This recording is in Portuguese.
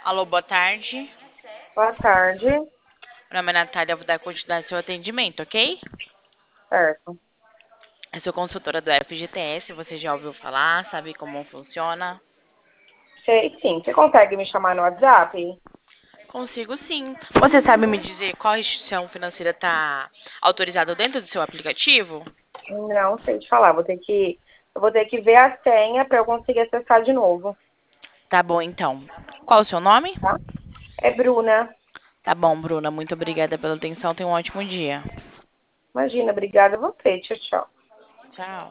Alô, boa tarde. Boa tarde. Meu nome é Natália, eu vou dar continuidade ao seu atendimento, ok? Certo. Eu sou consultora do FGTS, você já ouviu falar, sabe como funciona? Sei sim. Você consegue me chamar no WhatsApp? Consigo sim. Você sabe me dizer qual instituição financeira está autorizada dentro do seu aplicativo? Não sei te falar. Eu vou ter que ver a senha para eu conseguir acessar de novo, Tá bom, então. Qual o seu nome? tá? É Bruna. Tá bom, Bruna, muito obrigada pela atenção, tenha um ótimo dia. Imagina, obrigada a você. Tchau, tchau. Tchau.